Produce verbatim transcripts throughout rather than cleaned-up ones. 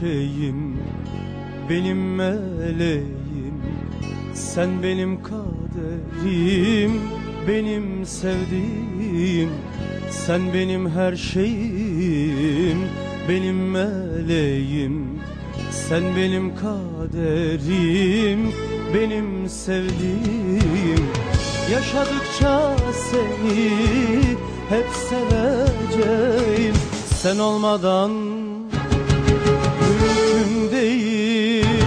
şeyim, benim meleğim. Sen benim kaderim, benim sevdiğim. Sen benim her şeyim, benim meleğim. Sen benim kaderim, benim sevdiğim. Yaşadıkça seni hep seveceğim. Sen olmadan mümkün değil,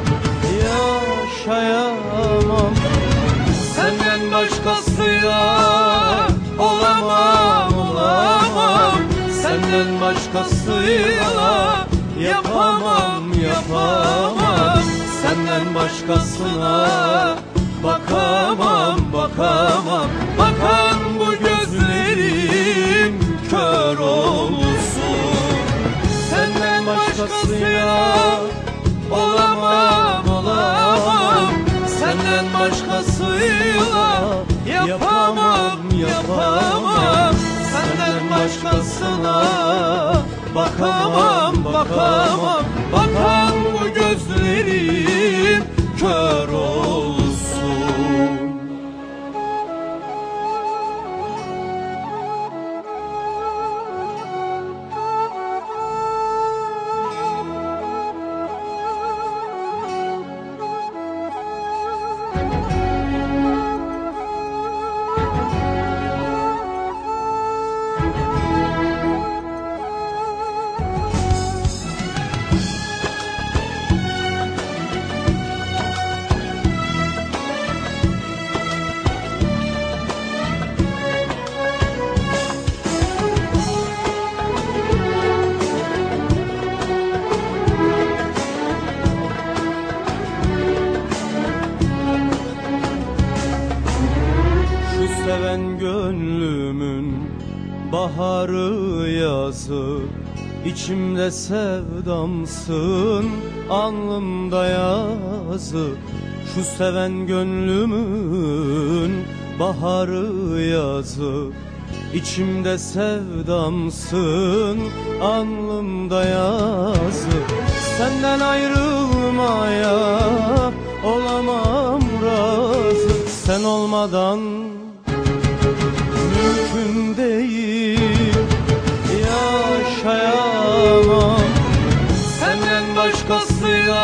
yaşayamam. Senden başkasıyla olamam, olamam. Senden başkasıyla yapamam, yapamam. Senden başkasına bakamam, bakamam. Bakan bu gözlerim kör olsun. Senden başkasıyla olamam, olamam. Senden başkasıyla yapamam, yapamam. Senden başkasına bakamam, bakamam. Bakan bu gözlerim kör olsun. Seven gönlümün baharı yazı, içimde sevdamsın, alnımda yazı. Şu seven gönlümün baharı yazı, içimde sevdamsın, alnımda yazı. Senden ayrılmaya olamam razı. Sen olmadan mümkün değil, yaşayamam. Senden başkasıyla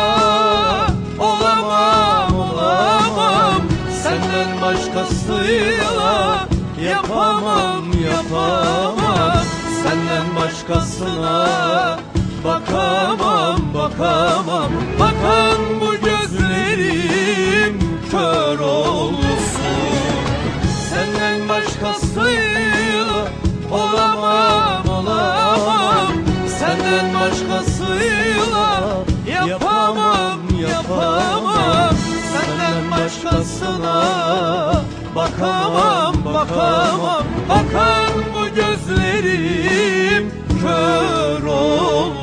olamam, olamam. Senden başkasıyla yapamam, yapamam. Senden başkasına bakamam, bakamam. Bakan bu gözlerim kör olsun. Senden başkasıyla olamam, olamam. Senden başkasıyla yapamam, yapamam. Senden başkasına bakamam, bakamam. Bakan bu gözlerim kör olsun.